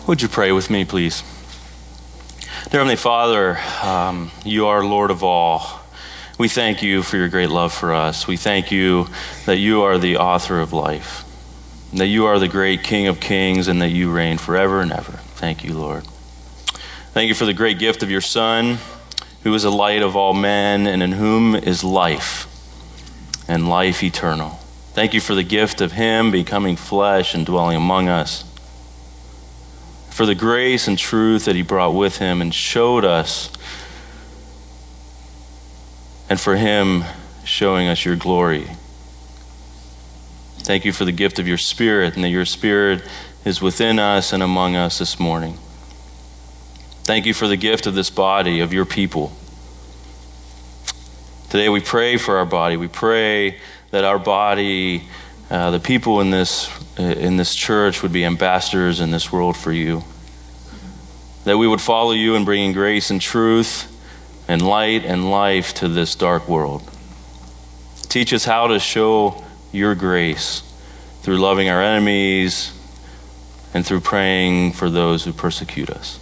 Would you pray with me, please? Dear Heavenly Father, you are Lord of all. We thank you for your great love for us. We thank you that you are the author of life, that you are the great King of kings, and that you reign forever and ever. Thank you, Lord. Thank you for the great gift of your Son, who is the light of all men, and in whom is life, and life eternal. Thank you for the gift of him becoming flesh and dwelling among us, for the grace and truth that he brought with him and showed us, and for him showing us your glory. Thank you for the gift of your Spirit, and that your Spirit is within us and among us this morning. Thank you for the gift of this body, of your people. Today we pray for our body. We pray that our body, the people in this church would be ambassadors in this world for you. That we would follow you in bringing grace and truth and light and life to this dark world. Teach us how to show your grace through loving our enemies and through praying for those who persecute us.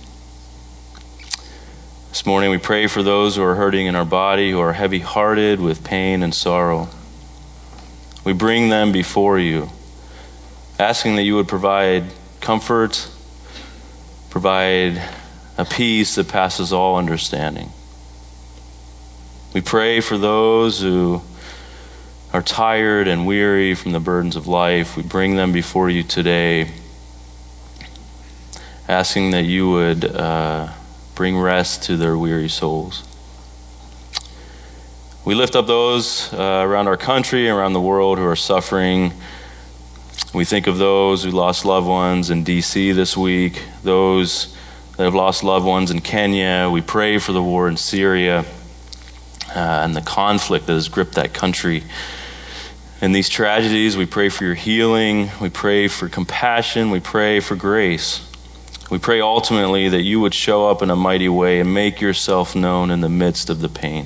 This morning we pray for those who are hurting in our body, who are heavy-hearted with pain and sorrow. We bring them before you, asking that you would provide comfort, provide a peace that passes all understanding. We pray for those who are tired and weary from the burdens of life. We bring them before you today, asking that you would bring rest to their weary souls. We lift up those around our country, around the world who are suffering. We think of those who lost loved ones in D.C. this week, those that have lost loved ones in Kenya. We pray for the war in Syria and the conflict that has gripped that country. In these tragedies, we pray for your healing. We pray for compassion. We pray for grace. We pray ultimately that you would show up in a mighty way and make yourself known in the midst of the pain.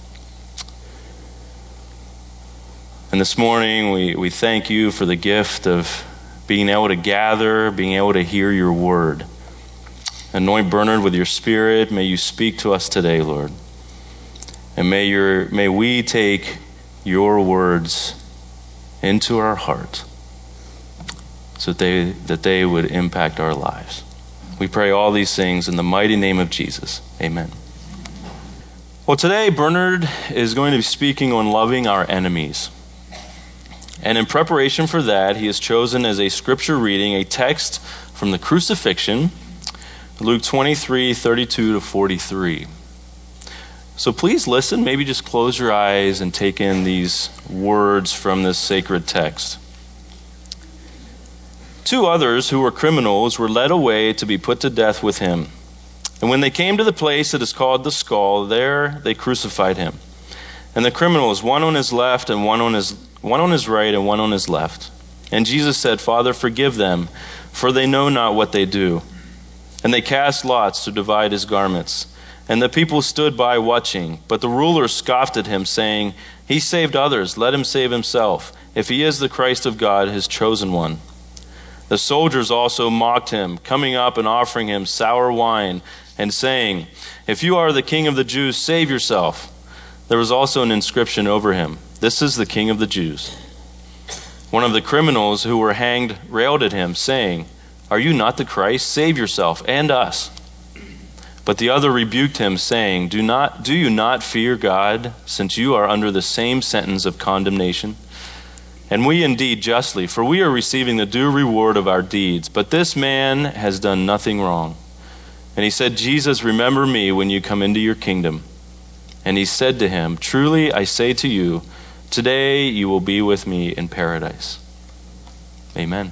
And this morning, we thank you for the gift of being able to gather, being able to hear your word. Anoint Bernard with your Spirit. May you speak to us today, Lord. And may we take your words into our heart so that they would impact our lives. We pray all these things in the mighty name of Jesus. Amen. Well, today Bernard is going to be speaking on loving our enemies. And in preparation for that, he has chosen as a scripture reading a text from the crucifixion, Luke 23:32-43. So please listen, maybe just close your eyes and take in these words from this sacred text. 2 others who were criminals were led away to be put to death with him. And when they came to the place that is called the Skull, there they crucified him. And the criminals, one on his left and one on his right and one on his left. And Jesus said, Father, forgive them, for they know not what they do. And they cast lots to divide his garments. And the people stood by watching. But the rulers scoffed at him, saying, He saved others, let him save himself, if he is the Christ of God, his chosen one. The soldiers also mocked him, coming up and offering him sour wine, and saying, If you are the King of the Jews, save yourself. There was also an inscription over him, This is the King of the Jews. One of the criminals who were hanged railed at him, saying, Are you not the Christ? Save yourself and us. But the other rebuked him, saying, Do you not fear God, since you are under the same sentence of condemnation? And we indeed justly, for we are receiving the due reward of our deeds. But this man has done nothing wrong. And he said, Jesus, remember me when you come into your kingdom. And he said to him, Truly I say to you, today you will be with me in paradise. Amen.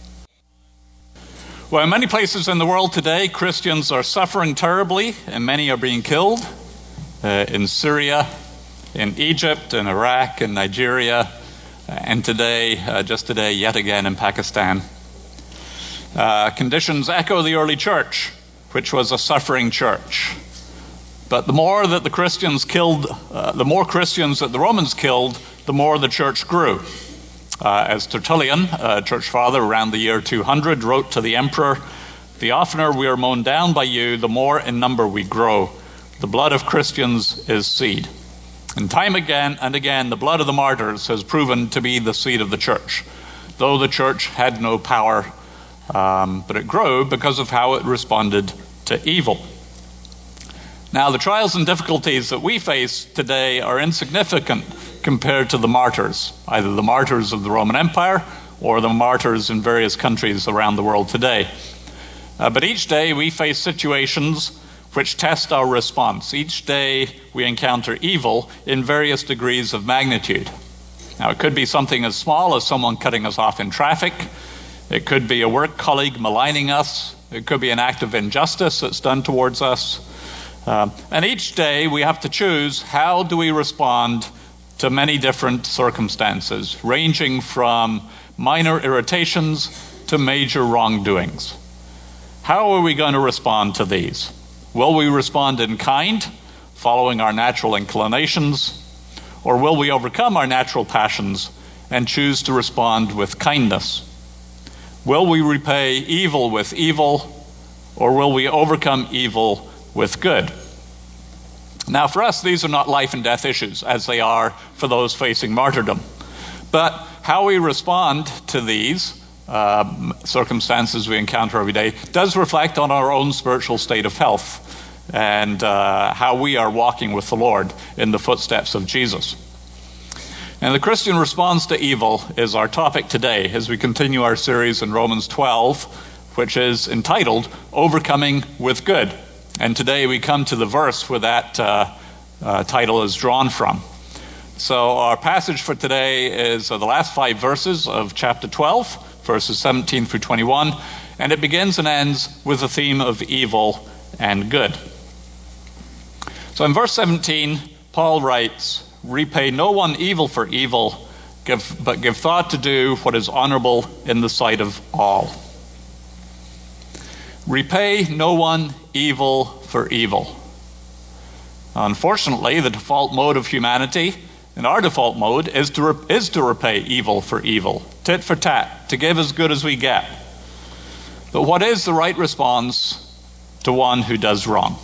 Well, in many places in the world today, Christians are suffering terribly, and many are being killed. In Syria, in Egypt, in Iraq, in Nigeria, and today, just today, yet again in Pakistan. Conditions echo the early church, which was a suffering church. But the more that the Christians killed, the more Christians that the Romans killed, the more the church grew. As Tertullian, a church father around the year 200, wrote to the emperor The oftener we are mown down by you, the more in number we grow. The blood of Christians is seed. And time again and again, the blood of the martyrs has proven to be the seed of the church, though the church had no power, but it grew because of how it responded to evil. Now, the trials and difficulties that we face today are insignificant compared to the martyrs, either the martyrs of the Roman Empire or the martyrs in various countries around the world today. But each day we face situations which test our response. Each day we encounter evil in various degrees of magnitude. Now, it could be something as small as someone cutting us off in traffic. It could be a work colleague maligning us. It could be an act of injustice that's done towards us. And each day we have to choose, how do we respond to many different circumstances, ranging from minor irritations to major wrongdoings. How are we going to respond to these? Will we respond in kind, following our natural inclinations, or will we overcome our natural passions and choose to respond with kindness? Will we repay evil with evil, or will we overcome evil with good? Now, for us, these are not life and death issues, as they are for those facing martyrdom. But how we respond to these circumstances we encounter every day does reflect on our own spiritual state of health and how we are walking with the Lord in the footsteps of Jesus. And the Christian response to evil is our topic today as we continue our series in Romans 12, which is entitled Overcoming with Good. And today we come to the verse where that title is drawn from. So our passage for today is the last 5 verses of chapter 12, verses 17 through 21, and it begins and ends with the theme of evil and good. So in verse 17, Paul writes, "Repay no one evil for evil, but give thought to do what is honorable in the sight of all." Repay no one evil for evil. Unfortunately, the default mode of humanity, and our default mode, is to repay evil for evil, tit for tat, to give as good as we get. But what is the right response to one who does wrong?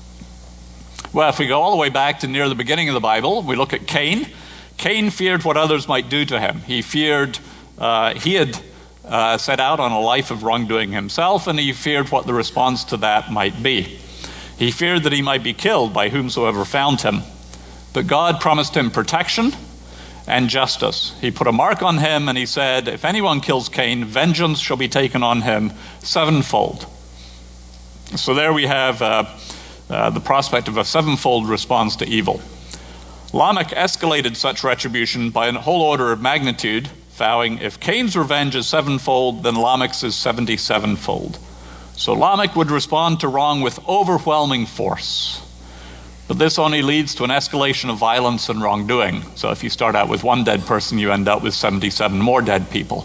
Well, if we go all the way back to near the beginning of the Bible, we look at Cain. Cain feared what others might do to him. He feared, he had set out on a life of wrongdoing himself, and he feared what the response to that might be. He feared that he might be killed by whomsoever found him. But God promised him protection and justice. He put a mark on him, and he said, if anyone kills Cain, vengeance shall be taken on him sevenfold. So there we have the prospect of a sevenfold response to evil. Lamech escalated such retribution by a whole order of magnitude, vowing, if Cain's revenge is sevenfold, then Lamech's is 77-fold. So Lamech would respond to wrong with overwhelming force. But this only leads to an escalation of violence and wrongdoing. So if you start out with one dead person, you end up with 77 more dead people.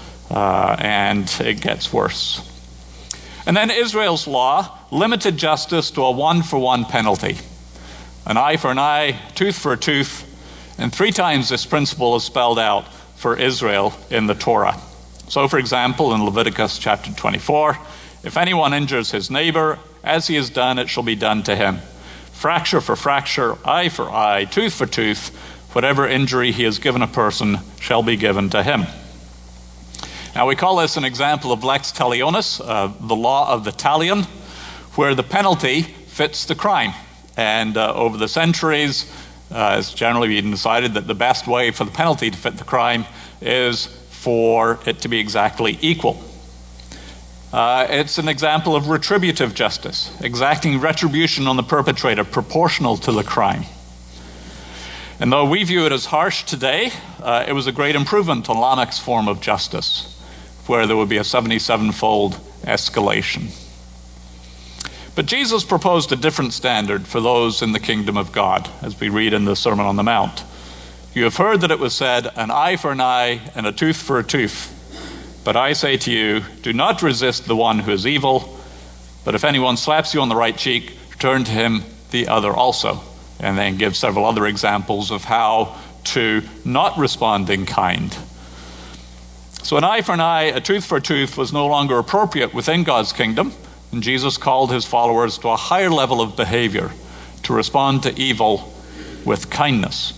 And it gets worse. And then Israel's law limited justice to a 1-for-1 penalty. An eye for an eye, tooth for a tooth. And 3 times this principle is spelled out for Israel in the Torah. So, for example, in Leviticus chapter 24, if anyone injures his neighbor, as he has done, it shall be done to him. Fracture for fracture, eye for eye, tooth for tooth, whatever injury he has given a person shall be given to him. Now, we call this an example of lex talionis, the law of the talion, where the penalty fits the crime. And over the centuries, it's generally been decided that the best way for the penalty to fit the crime is for it to be exactly equal. It's an example of retributive justice, exacting retribution on the perpetrator proportional to the crime. And though we view it as harsh today, it was a great improvement on Lamech's form of justice, where there would be a 77-fold escalation. But Jesus proposed a different standard for those in the kingdom of God, as we read in the Sermon on the Mount. You have heard that it was said, an eye for an eye and a tooth for a tooth. But I say to you, do not resist the one who is evil, but if anyone slaps you on the right cheek, turn to him the other also. And then give several other examples of how to not respond in kind. So an eye for an eye, a tooth for a tooth was no longer appropriate within God's kingdom, and Jesus called his followers to a higher level of behavior, to respond to evil with kindness.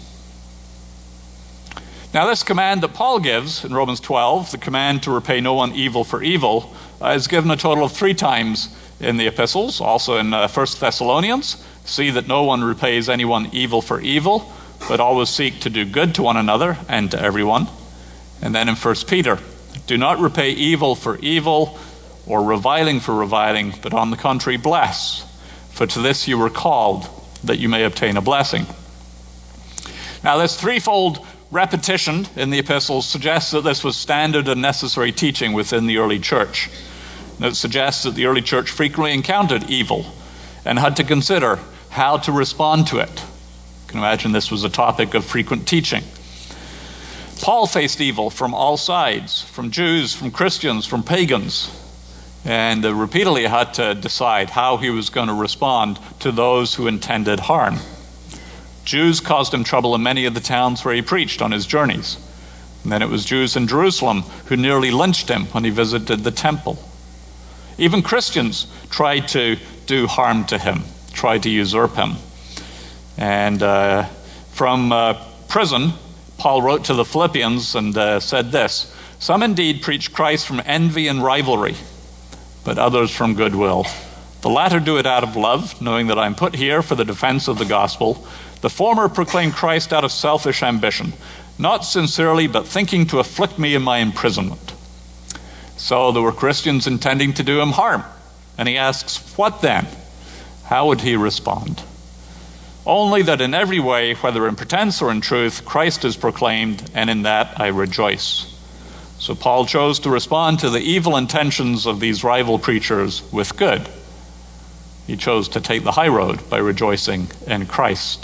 Now, this command that Paul gives in Romans 12, the command to repay no one evil for evil, is given a total of 3 times in the epistles. Also in 1 Thessalonians, see that no one repays anyone evil for evil, but always seek to do good to one another and to everyone. And then in 1 Peter, do not repay evil for evil or reviling for reviling, but on the contrary bless. For to this you were called, that you may obtain a blessing. Now, this threefold repetition in the epistles suggests that this was standard and necessary teaching within the early church. And it suggests that the early church frequently encountered evil and had to consider how to respond to it. You can imagine this was a topic of frequent teaching. Paul faced evil from all sides, from Jews, from Christians, from pagans, and repeatedly had to decide how he was going to respond to those who intended harm. Jews caused him trouble in many of the towns where he preached on his journeys. And then it was Jews in Jerusalem who nearly lynched him when he visited the temple. Even Christians tried to do harm to him, tried to usurp him. And from prison, Paul wrote to the Philippians and said this, "Some indeed preach Christ from envy and rivalry, but others from goodwill. The latter do it out of love, knowing that I am put here for the defense of the gospel. The former proclaim Christ out of selfish ambition, not sincerely, but thinking to afflict me in my imprisonment." So there were Christians intending to do him harm. And he asks, what then? How would he respond? Only that in every way, whether in pretense or in truth, Christ is proclaimed, and in that I rejoice. So Paul chose to respond to the evil intentions of these rival preachers with good. He chose to take the high road by rejoicing in Christ.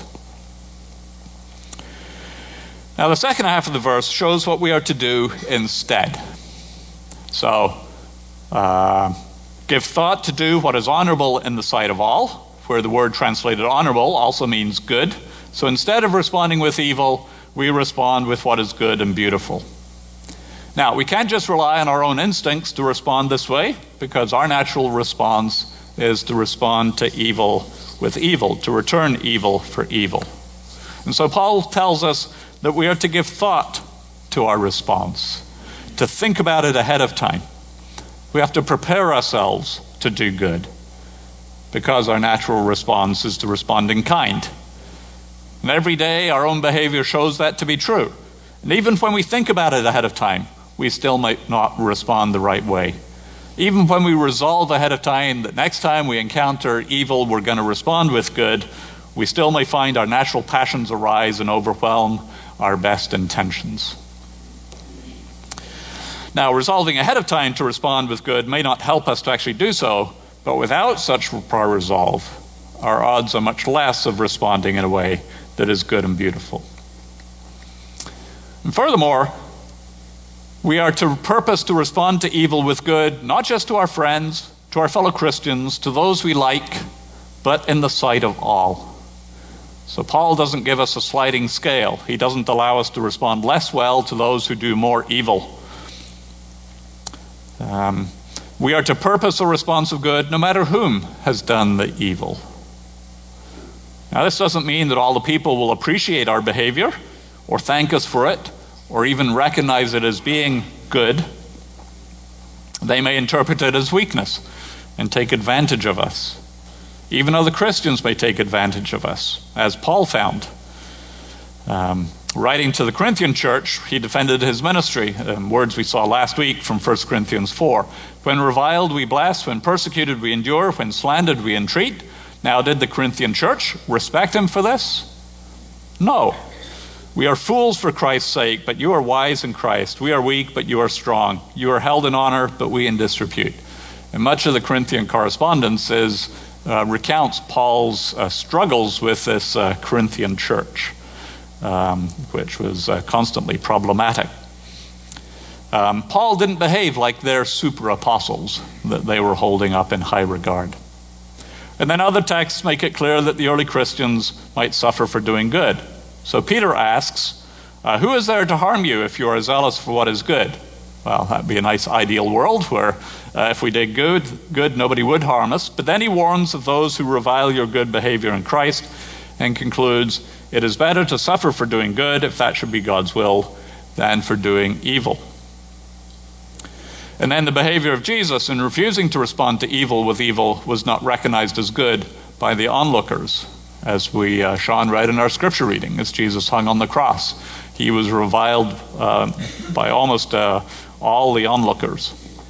Now, the second half of the verse shows what we are to do instead. So, give thought to do what is honorable in the sight of all, where the word translated honorable also means good. So instead of responding with evil, we respond with what is good and beautiful. Now, we can't just rely on our own instincts to respond this way, because our natural response is to respond to evil with evil, to return evil for evil. And so Paul tells us that we are to give thought to our response, to think about it ahead of time. We have to prepare ourselves to do good, because our natural response is to respond in kind. And every day our own behavior shows that to be true. And even when we think about it ahead of time, we still might not respond the right way. Even when we resolve ahead of time that next time we encounter evil, we're going to respond with good, we still may find our natural passions arise and overwhelm our best intentions. Now, resolving ahead of time to respond with good may not help us to actually do so, but without such prior resolve, our odds are much less of responding in a way that is good and beautiful. And furthermore, we are to purpose to respond to evil with good, not just to our friends, to our fellow Christians, to those we like, but in the sight of all. So Paul doesn't give us a sliding scale. He doesn't allow us to respond less well to those who do more evil. We are to purpose a response of good no matter whom has done the evil. Now, this doesn't mean that all the people will appreciate our behavior or thank us for it or even recognize it as being good. They may interpret it as weakness and take advantage of us. Even other Christians may take advantage of us, as Paul found. Writing to the Corinthian church, he defended his ministry, words we saw last week from 1 Corinthians 4. When reviled, we bless. When persecuted, we endure. When slandered, we entreat. Now, did the Corinthian church respect him for this? No. We are fools for Christ's sake, but you are wise in Christ. We are weak, but you are strong. You are held in honor, but we in disrepute. And much of the Corinthian correspondence recounts Paul's struggles with this Corinthian church, which was constantly problematic. Paul didn't behave like their super apostles that they were holding up in high regard. And then other texts make it clear that the early Christians might suffer for doing good. So Peter asks, who is there to harm you if you are zealous for what is good? Well, that'd be a nice ideal world where if we did good, nobody would harm us. But then he warns of those who revile your good behavior in Christ and concludes, it is better to suffer for doing good, if that should be God's will, than for doing evil. And then the behavior of Jesus in refusing to respond to evil with evil was not recognized as good by the onlookers, as Sean read in our scripture reading, as Jesus hung on the cross. He was reviled by almost all the onlookers.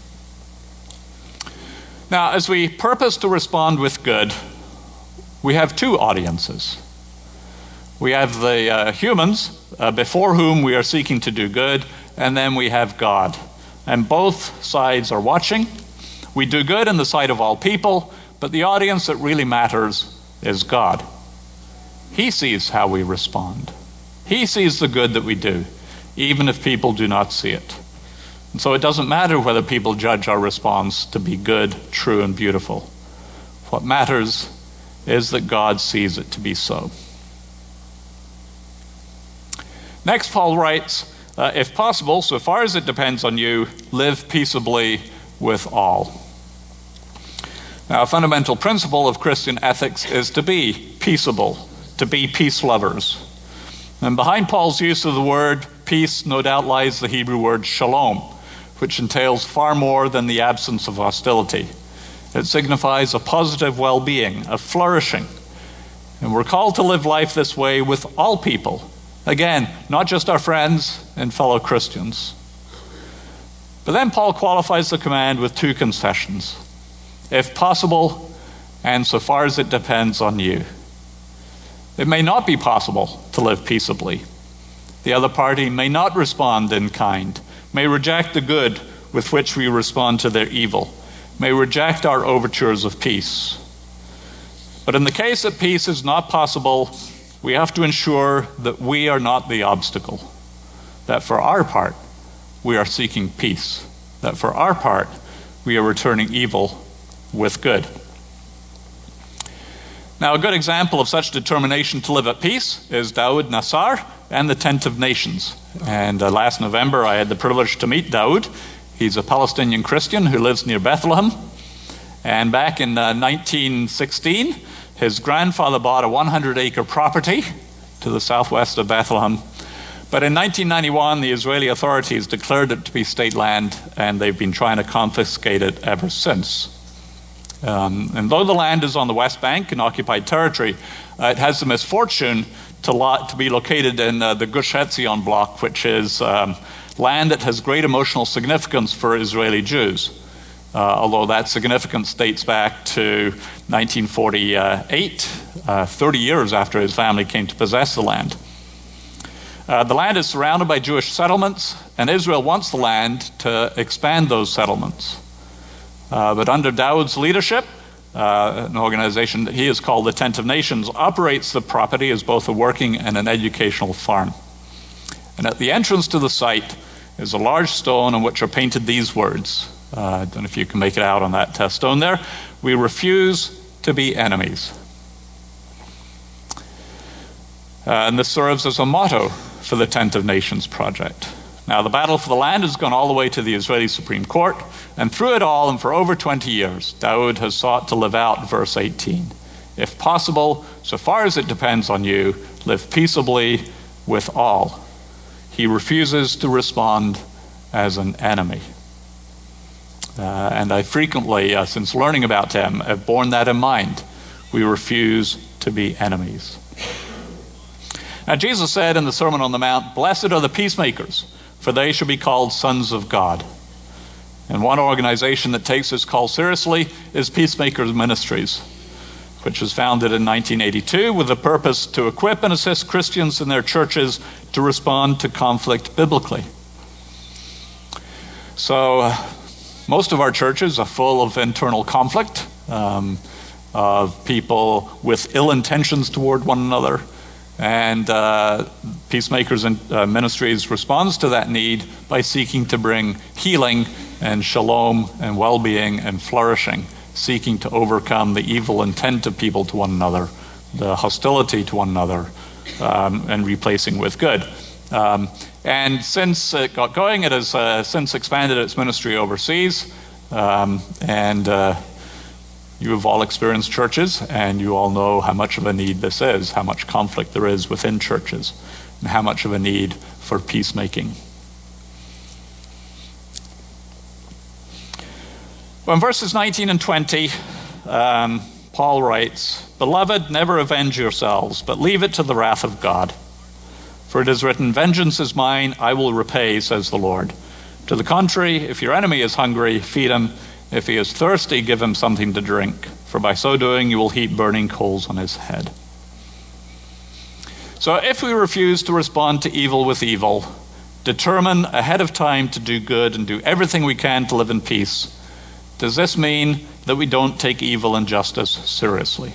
Now, as we purpose to respond with good, we have two audiences. We have the humans before whom we are seeking to do good, and then we have God. And both sides are watching. We do good in the sight of all people, but the audience that really matters is God. He sees how we respond. He sees the good that we do, even if people do not see it. And so it doesn't matter whether people judge our response to be good, true, and beautiful. What matters is that God sees it to be so. Next, Paul writes, if possible, so far as it depends on you, live peaceably with all. Now, a fundamental principle of Christian ethics is to be peaceable, to be peace lovers. And behind Paul's use of the word peace, no doubt lies the Hebrew word shalom, which entails far more than the absence of hostility. It signifies a positive well-being, a flourishing. And we're called to live life this way with all people. Again, not just our friends and fellow Christians. But then Paul qualifies the command with two concessions. If possible, and so far as it depends on you. It may not be possible to live peaceably. The other party may not respond in kind, may reject the good with which we respond to their evil, may reject our overtures of peace. But in the case that peace is not possible, we have to ensure that we are not the obstacle, that for our part, we are seeking peace, that for our part, we are returning evil with good. Now, a good example of such determination to live at peace is Daoud Nassar and the Tent of Nations. And last November, I had the privilege to meet Daoud. He's a Palestinian Christian who lives near Bethlehem. And back in 1916, his grandfather bought a 100-acre property to the southwest of Bethlehem. But in 1991, the Israeli authorities declared it to be state land, and they've been trying to confiscate it ever since. And though the land is on the West Bank in occupied territory, it has the misfortune to be located in the Gush Etzion block, which is land that has great emotional significance for Israeli Jews. Although that significance dates back to 1948, 30 years after his family came to possess the land. The land is surrounded by Jewish settlements, and Israel wants the land to expand those settlements. But under Daoud's leadership, an organization that he has called the Tent of Nations operates the property as both a working and an educational farm. And at the entrance to the site is a large stone on which are painted these words. I don't know if you can make it out on that stone there. We refuse to be enemies. And this serves as a motto for the Tent of Nations project. Now, the battle for the land has gone all the way to the Israeli Supreme Court, and through it all, and for over 20 years, Daoud has sought to live out verse 18. If possible, so far as it depends on you, live peaceably with all. He refuses to respond as an enemy. And I frequently, since learning about him, have borne that in mind. We refuse to be enemies. Now, Jesus said in the Sermon on the Mount, "Blessed are the peacemakers, for they shall be called sons of God." And one organization that takes this call seriously is Peacemakers Ministries, which was founded in 1982 with the purpose to equip and assist Christians in their churches to respond to conflict biblically. So most of our churches are full of internal conflict, of people with ill intentions toward one another. And Peacemakers Ministries responds to that need by seeking to bring healing and shalom and well-being and flourishing, seeking to overcome the evil intent of people to one another, the hostility to one another, and replacing with good. And since it got going, it has since expanded its ministry overseas. You have all experienced churches, and you all know how much of a need this is, how much conflict there is within churches, and how much of a need for peacemaking. Well, in verses 19 and 20, Paul writes, "Beloved, never avenge yourselves, but leave it to the wrath of God. For it is written, 'Vengeance is mine, I will repay, says the Lord.' To the contrary, if your enemy is hungry, feed him. If he is thirsty, give him something to drink. For by so doing, you will heap burning coals on his head." So if we refuse to respond to evil with evil, determine ahead of time to do good and do everything we can to live in peace, does this mean that we don't take evil and justice seriously?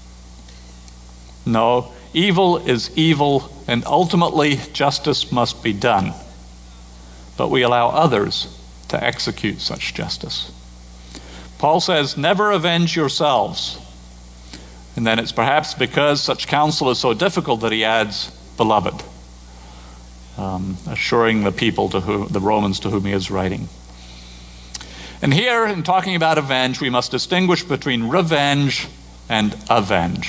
No, evil is evil, and ultimately justice must be done. But we allow others to execute such justice. Paul says, "Never avenge yourselves." And then it's perhaps because such counsel is so difficult that he adds, "Beloved," assuring the people the Romans to whom he is writing. And here, in talking about avenge, we must distinguish between revenge and avenge.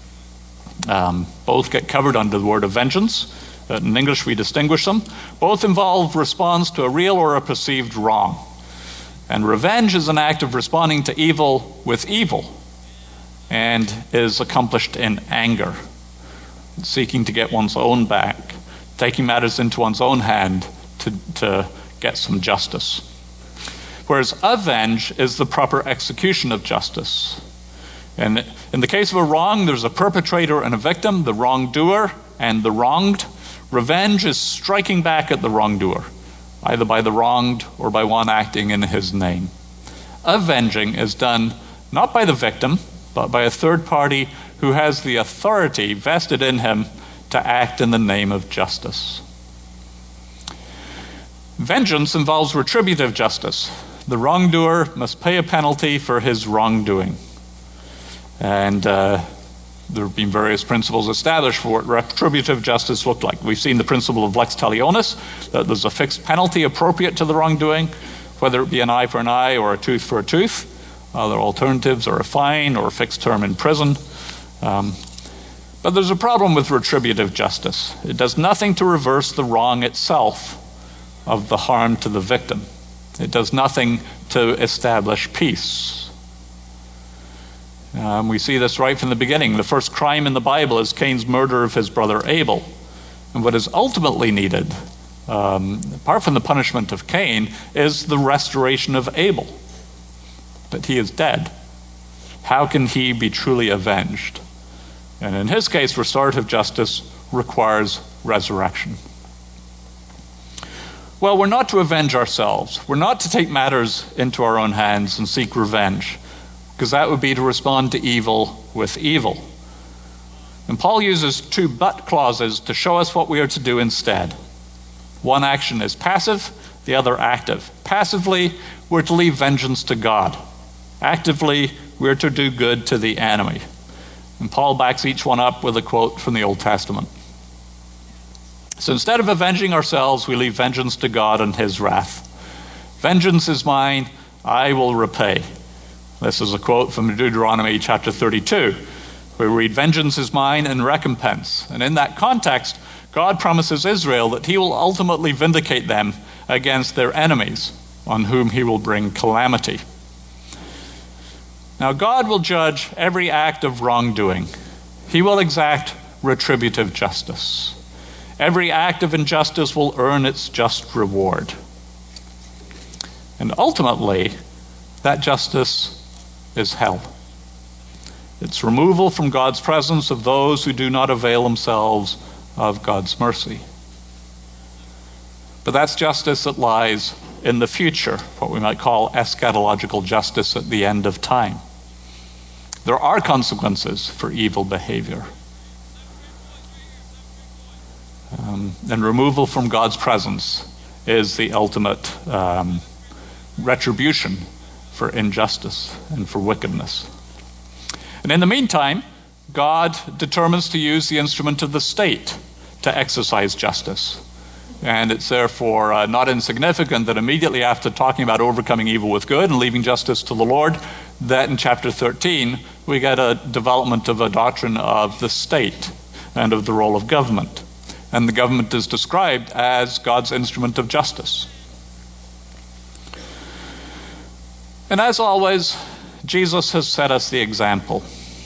Both get covered under the word of vengeance. In English, we distinguish them. Both involve response to a real or a perceived wrong. And revenge is an act of responding to evil with evil and is accomplished in anger, seeking to get one's own back, taking matters into one's own hand to get some justice. Whereas avenge is the proper execution of justice. And in the case of a wrong, there's a perpetrator and a victim, the wrongdoer and the wronged. Revenge is striking back at the wrongdoer, either by the wronged or by one acting in his name. Avenging is done not by the victim, but by a third party who has the authority vested in him to act in the name of justice. Vengeance involves retributive justice. The wrongdoer must pay a penalty for his wrongdoing. And there have been various principles established for what retributive justice looked like. We've seen the principle of lex talionis, that there's a fixed penalty appropriate to the wrongdoing, whether it be an eye for an eye or a tooth for a tooth. Other alternatives are a fine or a fixed term in prison. But there's a problem with retributive justice. It does nothing to reverse the wrong itself of the harm to the victim. It does nothing to establish peace. We see this right from the beginning. The first crime in the Bible is Cain's murder of his brother Abel. And what is ultimately needed, apart from the punishment of Cain, is the restoration of Abel. But he is dead. How can he be truly avenged? And in his case, restorative justice requires resurrection. Well, we're not to avenge ourselves. We're not to take matters into our own hands and seek revenge, because that would be to respond to evil with evil. And Paul uses two but clauses to show us what we are to do instead. One action is passive, the other active. Passively, we're to leave vengeance to God. Actively, we're to do good to the enemy. And Paul backs each one up with a quote from the Old Testament. So instead of avenging ourselves, we leave vengeance to God and his wrath. "Vengeance is mine, I will repay." This is a quote from Deuteronomy chapter 32, where we read, "Vengeance is mine and recompense." And in that context, God promises Israel that he will ultimately vindicate them against their enemies, on whom he will bring calamity. Now, God will judge every act of wrongdoing. He will exact retributive justice. Every act of injustice will earn its just reward. And ultimately, that justice is hell. It's removal from God's presence of those who do not avail themselves of God's mercy. But that's justice that lies in the future, what we might call eschatological justice at the end of time. There are consequences for evil behavior. And removal from God's presence is the ultimate retribution for injustice and for wickedness. And in the meantime, God determines to use the instrument of the state to exercise justice. And it's therefore not insignificant that immediately after talking about overcoming evil with good and leaving justice to the Lord, that in chapter 13, we get a development of a doctrine of the state and of the role of government. And the government is described as God's instrument of justice. And as always, Jesus has set us the example.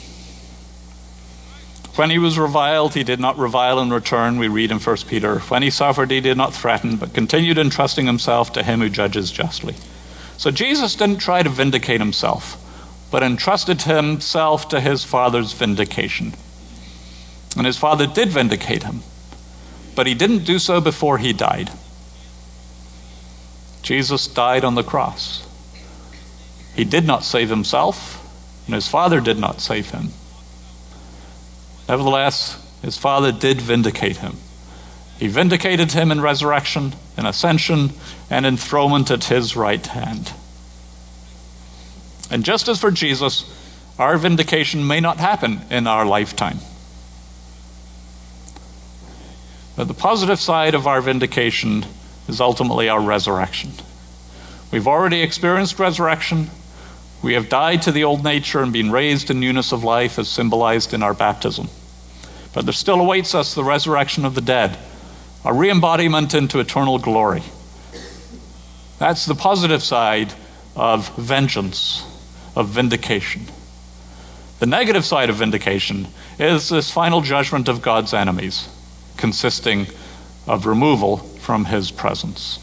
When he was reviled, he did not revile in return, we read in 1 Peter. When he suffered, he did not threaten, but continued entrusting himself to him who judges justly. So Jesus didn't try to vindicate himself, but entrusted himself to his Father's vindication. And his Father did vindicate him, but he didn't do so before he died. Jesus died on the cross. He did not save himself, and his Father did not save him. Nevertheless, his Father did vindicate him. He vindicated him in resurrection, in ascension, and enthronement at his right hand. And just as for Jesus, our vindication may not happen in our lifetime. But the positive side of our vindication is ultimately our resurrection. We've already experienced resurrection. We have died to the old nature and been raised in newness of life as symbolized in our baptism. But there still awaits us the resurrection of the dead, a re-embodiment into eternal glory. That's the positive side of vengeance, of vindication. The negative side of vindication is this final judgment of God's enemies, consisting of removal from his presence.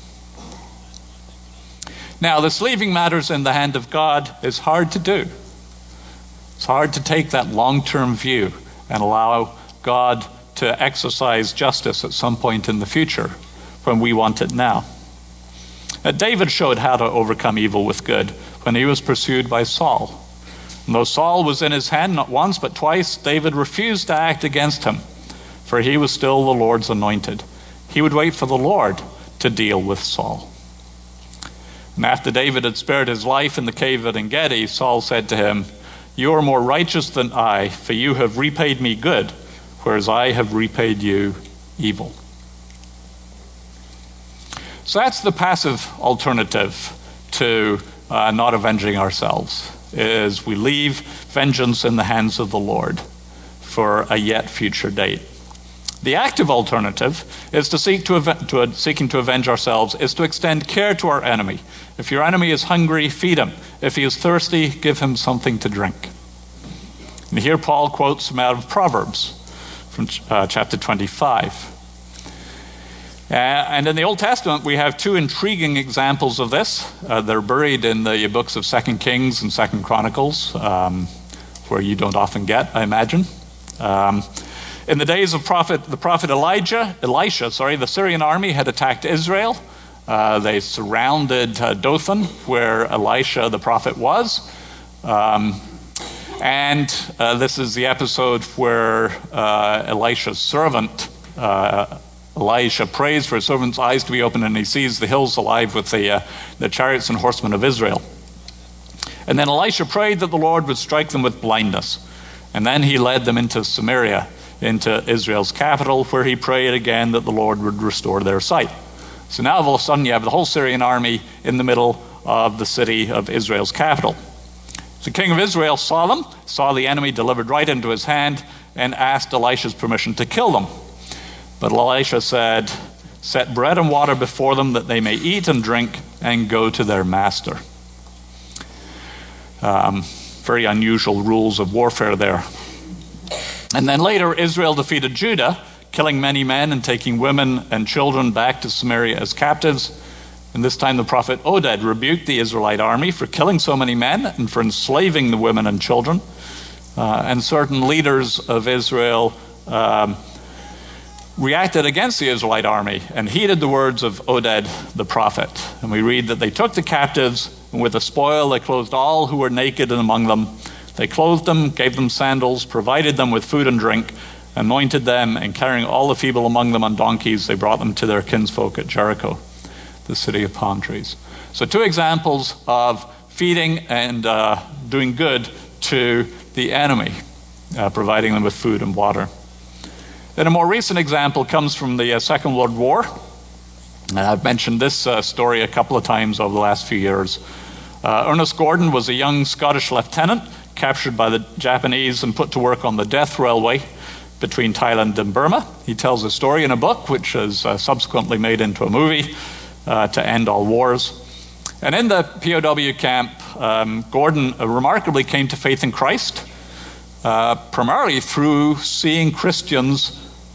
Now, this leaving matters in the hand of God is hard to do. It's hard to take that long-term view and allow God to exercise justice at some point in the future when we want it now. David showed how to overcome evil with good when he was pursued by Saul. And though Saul was in his hand not once but twice, David refused to act against him, for he was still the Lord's anointed. He would wait for the Lord to deal with Saul. And after David had spared his life in the cave at En-Gedi, Saul said to him, "You are more righteous than I, for you have repaid me good, whereas I have repaid you evil." So that's the passive alternative to not avenging ourselves, is we leave vengeance in the hands of the Lord for a yet future date. The active alternative is seeking to avenge ourselves, is to extend care to our enemy. If your enemy is hungry, feed him. If he is thirsty, give him something to drink. And here Paul quotes from out of Proverbs from chapter 25. And in the Old Testament, we have two intriguing examples of this. They're buried in the books of 2 Kings and 2 Chronicles, where you don't often get, I imagine. In the days of the prophet Elisha, the Syrian army had attacked Israel. They surrounded Dothan, where Elisha the prophet was. And this is the episode where Elisha's servant, Elisha, prays for his servant's eyes to be opened, and he sees the hills alive with the chariots and horsemen of Israel. And then Elisha prayed that the Lord would strike them with blindness. And then he led them into Samaria, into Israel's capital, where he prayed again that the Lord would restore their sight. So now all of a sudden you have the whole Syrian army in the middle of the city of Israel's capital. The king of Israel saw them, saw the enemy delivered right into his hand, and asked Elisha's permission to kill them. But Elisha said, "Set bread and water before them that they may eat and drink and go to their master." Very unusual rules of warfare there. And then later, Israel defeated Judah, killing many men and taking women and children back to Samaria as captives. And this time the prophet Oded rebuked the Israelite army for killing so many men and for enslaving the women and children. And certain leaders of Israel reacted against the Israelite army and heeded the words of Oded the prophet. And we read that they took the captives, and with the spoil they clothed all who were naked and among them. They clothed them, gave them sandals, provided them with food and drink, anointed them, and carrying all the feeble among them on donkeys, they brought them to their kinsfolk at Jericho, the city of palm trees. So two examples of feeding and doing good to the enemy, providing them with food and water. Then a more recent example comes from the Second World War. And I've mentioned this story a couple of times over the last few years. Ernest Gordon was a young Scottish lieutenant captured by the Japanese and put to work on the Death Railway between Thailand and Burma. He tells a story in a book, which is subsequently made into a movie, to end all wars. And in the POW camp, Gordon remarkably came to faith in Christ, primarily through seeing Christians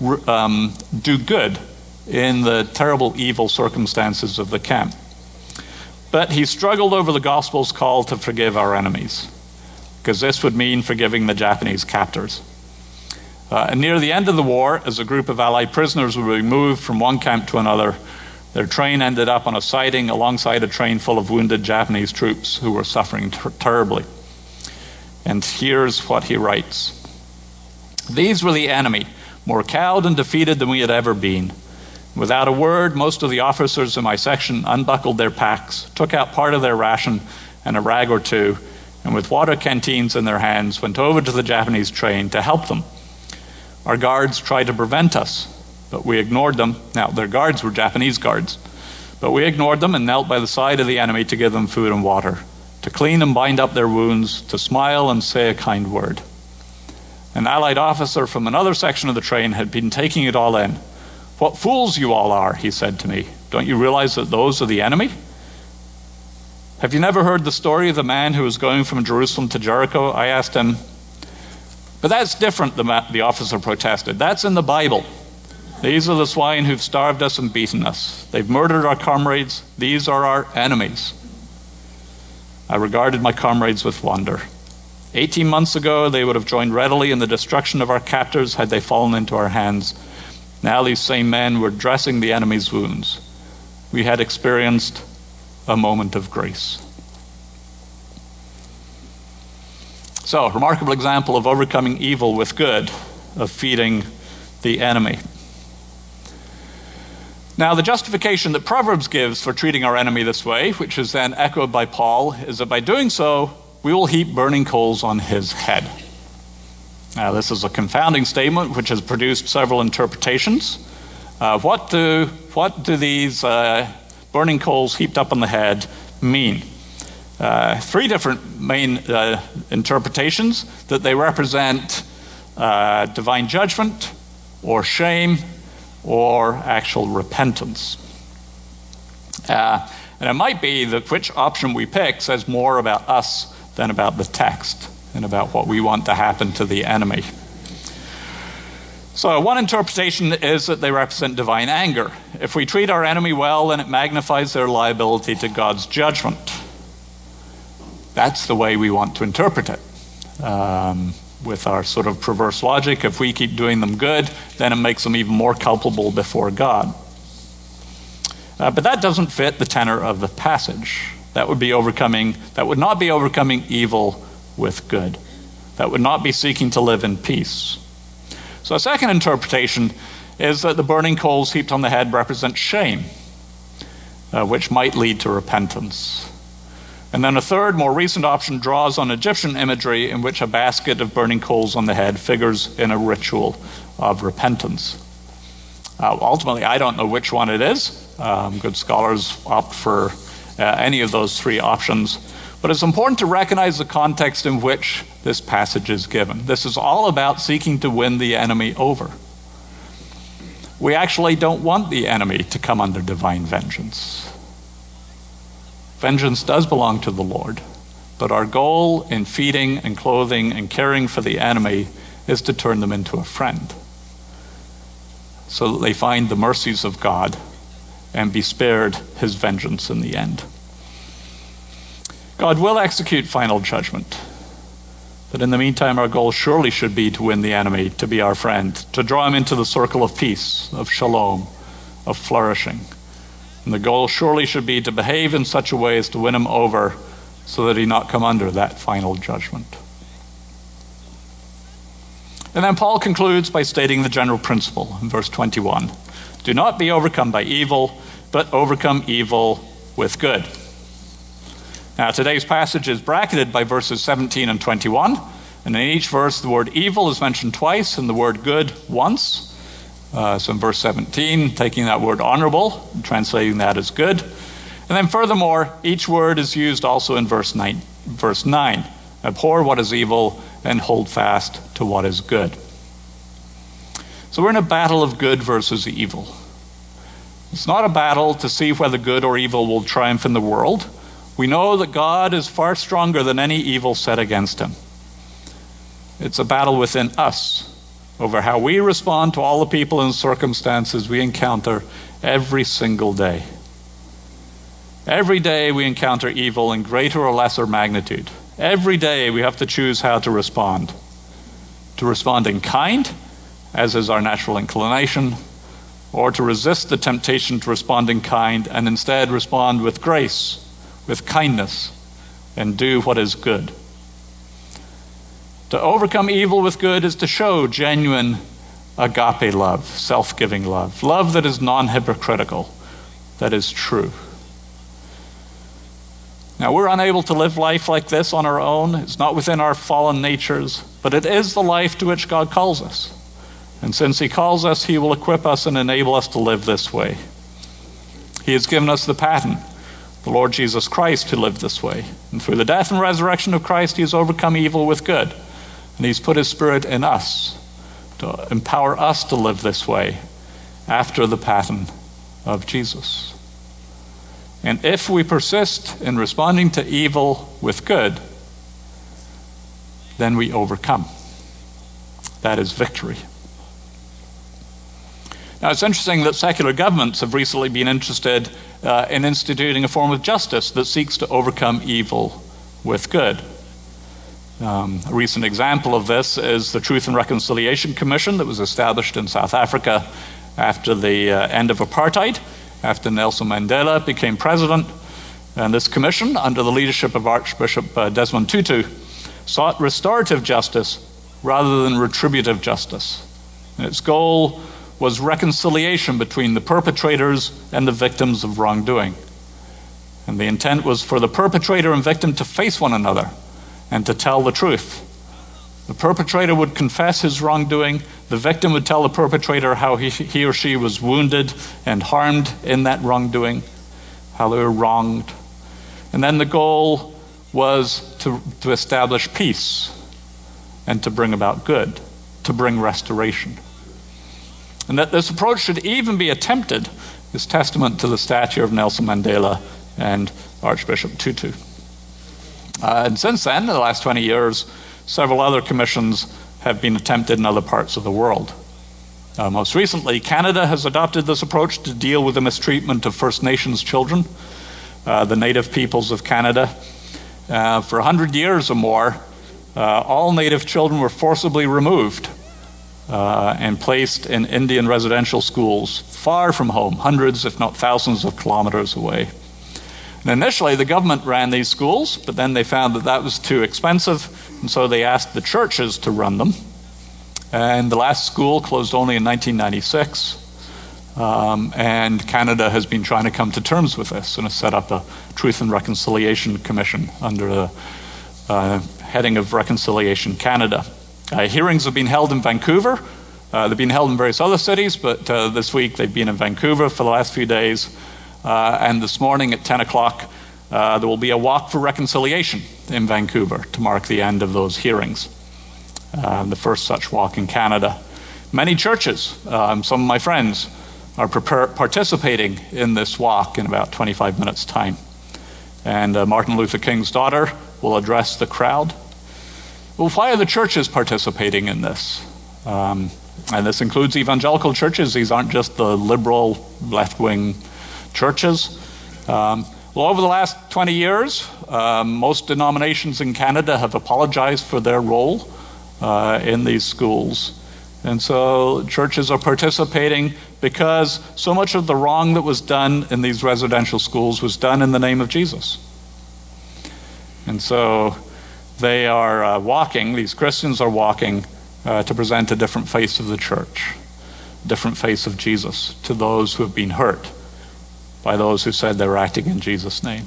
do good in the terrible evil circumstances of the camp. But he struggled over the gospel's call to forgive our enemies, because this would mean forgiving the Japanese captors. And near the end of the war, as a group of Allied prisoners were being moved from one camp to another, their train ended up on a siding alongside a train full of wounded Japanese troops who were suffering terribly. And here's what he writes. These were the enemy, more cowed and defeated than we had ever been. Without a word, most of the officers in my section unbuckled their packs, took out part of their ration and a rag or two, and with water canteens in their hands, went over to the Japanese train to help them. Our guards tried to prevent us, but we ignored them. Now, their guards were Japanese guards, but we ignored them and knelt by the side of the enemy to give them food and water, to clean and bind up their wounds, to smile and say a kind word. An Allied officer from another section of the train had been taking it all in. "What fools you all are," he said to me. "Don't you realize that those are the enemy? Have you never heard the story of the man who was going from Jerusalem to Jericho?" I asked him. "But that's different," the officer protested. "That's in the Bible. These are the swine who've starved us and beaten us. They've murdered our comrades. These are our enemies." I regarded my comrades with wonder. 18 months ago, they would have joined readily in the destruction of our captors had they fallen into our hands. Now these same men were dressing the enemy's wounds. We had experienced a moment of grace. So, a remarkable example of overcoming evil with good, of feeding the enemy. Now, the justification that Proverbs gives for treating our enemy this way, which is then echoed by Paul, is that by doing so, we will heap burning coals on his head. Now, this is a confounding statement which has produced several interpretations. What do these burning coals heaped up on the head mean? Three different main interpretations: that they represent divine judgment, or shame, or actual repentance. And it might be that which option we pick says more about us than about the text and about what we want to happen to the enemy. So one interpretation is that they represent divine anger. If we treat our enemy well, then it magnifies their liability to God's judgment. That's the way we want to interpret it. With our sort of perverse logic, if we keep doing them good, then it makes them even more culpable before God. But that doesn't fit the tenor of the passage. That would not be overcoming evil with good. That would not be seeking to live in peace. So a second interpretation is that the burning coals heaped on the head represent shame, which might lead to repentance. And then a third, more recent option draws on Egyptian imagery in which a basket of burning coals on the head figures in a ritual of repentance. Ultimately, I don't know which one it is. Good scholars opt for any of those three options. But it's important to recognize the context in which this passage is given. This is all about seeking to win the enemy over. We actually don't want the enemy to come under divine vengeance. Vengeance does belong to the Lord, but our goal in feeding and clothing and caring for the enemy is to turn them into a friend, so that they find the mercies of God and be spared his vengeance in the end. God will execute final judgment, but in the meantime, our goal surely should be to win the enemy, to be our friend, to draw him into the circle of peace, of shalom, of flourishing. And the goal surely should be to behave in such a way as to win him over so that he not come under that final judgment. And then Paul concludes by stating the general principle in verse 21. Do not be overcome by evil, but overcome evil with good. Now, today's passage is bracketed by verses 17 and 21. And in each verse, the word evil is mentioned twice and the word good once. So in verse 17, taking that word honorable and translating that as good. And then furthermore, each word is used also in verse 9. Abhor what is evil and hold fast to what is good. So we're in a battle of good versus evil. It's not a battle to see whether good or evil will triumph in the world. We know that God is far stronger than any evil set against him. It's a battle within us over how we respond to all the people and circumstances we encounter every single day. Every day we encounter evil in greater or lesser magnitude. Every day we have to choose how to respond. To respond in kind, as is our natural inclination, or to resist the temptation to respond in kind and instead respond with grace, with kindness, and do what is good. To overcome evil with good is to show genuine agape love, self-giving love, love that is non-hypocritical, that is true. Now, we're unable to live life like this on our own. It's not within our fallen natures, but it is the life to which God calls us. And since he calls us, he will equip us and enable us to live this way. He has given us the pattern, the Lord Jesus Christ, who lived this way. And through the death and resurrection of Christ, he has overcome evil with good. And he's put his Spirit in us to empower us to live this way after the pattern of Jesus. And if we persist in responding to evil with good, then we overcome. That is victory. Now, it's interesting that secular governments have recently been interested in instituting a form of justice that seeks to overcome evil with good. A recent example of this is the Truth and Reconciliation Commission that was established in South Africa after the end of apartheid, after Nelson Mandela became president. And this commission, under the leadership of Archbishop Desmond Tutu, sought restorative justice rather than retributive justice. And its goal was reconciliation between the perpetrators and the victims of wrongdoing. And the intent was for the perpetrator and victim to face one another and to tell the truth. The perpetrator would confess his wrongdoing. The victim would tell the perpetrator how he or she was wounded and harmed in that wrongdoing, how they were wronged. And then the goal was to establish peace and to bring about good, to bring restoration. And that this approach should even be attempted is testament to the stature of Nelson Mandela and Archbishop Tutu. And since then, in the last 20 years, several other commissions have been attempted in other parts of the world. Most recently, Canada has adopted this approach to deal with the mistreatment of First Nations children, the native peoples of Canada. For 100 years or more, all native children were forcibly removed and placed in Indian residential schools far from home, hundreds if not thousands of kilometers away. And initially, the government ran these schools, but then they found that was too expensive, and so they asked the churches to run them. And the last school closed only in 1996, and Canada has been trying to come to terms with this and has set up a Truth and Reconciliation Commission under the heading of Reconciliation Canada. Hearings have been held in Vancouver. They've been held in various other cities, but this week they've been in Vancouver for the last few days. And this morning at 10 o'clock, there will be a walk for reconciliation in Vancouver to mark the end of those hearings. The first such walk in Canada. Many churches, some of my friends, are participating in this walk in about 25 minutes' time. And Martin Luther King's daughter will address the crowd. Well, why are the churches participating in this? And this includes evangelical churches. These aren't just the liberal, left-wing churches. Well, over the last 20 years, most denominations in Canada have apologized for their role in these schools. And so churches are participating because so much of the wrong that was done in these residential schools was done in the name of Jesus. And so they are walking, these Christians are walking to present a different face of the church, a different face of Jesus to those who have been hurt by those who said they were acting in Jesus' name.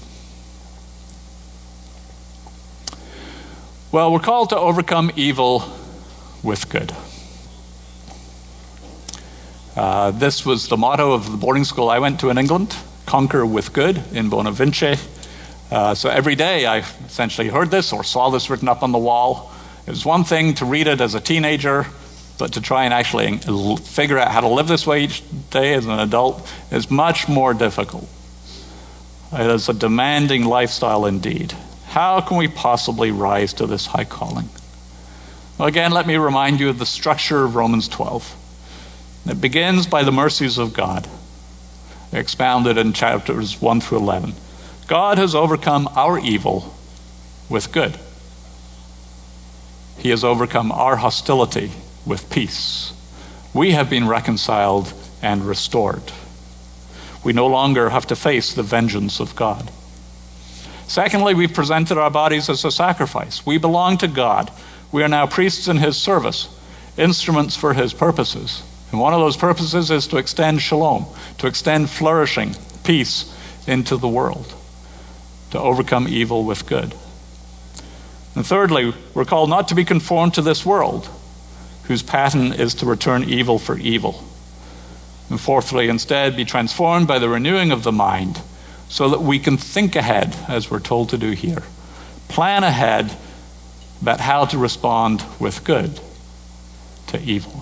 Well, we're called to overcome evil with good. This was the motto of the boarding school I went to in England, conquer with good in Bonavince. So every day I essentially heard this or saw this written up on the wall. It was one thing to read it as a teenager, but to try and actually figure out how to live this way each day as an adult is much more difficult. It is a demanding lifestyle indeed. How can we possibly rise to this high calling? Well, again, let me remind you of the structure of Romans 12. It begins by the mercies of God, expounded in chapters 1 through 11. God has overcome our evil with good. He has overcome our hostility with peace. We have been reconciled and restored. We no longer have to face the vengeance of God. Secondly, we've presented our bodies as a sacrifice. We belong to God. We are now priests in his service, instruments for his purposes. And one of those purposes is to extend shalom, to extend flourishing, peace into the world, to overcome evil with good. And thirdly, we're called not to be conformed to this world, whose pattern is to return evil for evil. And fourthly, instead, be transformed by the renewing of the mind, so that we can think ahead, as we're told to do here. Plan ahead about how to respond with good to evil.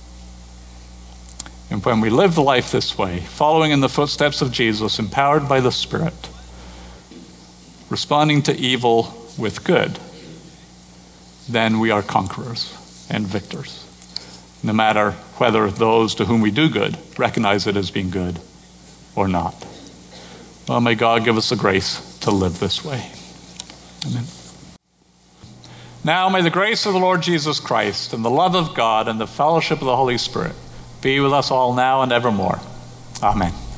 And when we live the life this way, following in the footsteps of Jesus, empowered by the Spirit, responding to evil with good, then we are conquerors and victors, no matter whether those to whom we do good recognize it as being good or not. Well, may God give us the grace to live this way. Amen. Now may the grace of the Lord Jesus Christ and the love of God and the fellowship of the Holy Spirit be with us all now and evermore. Amen.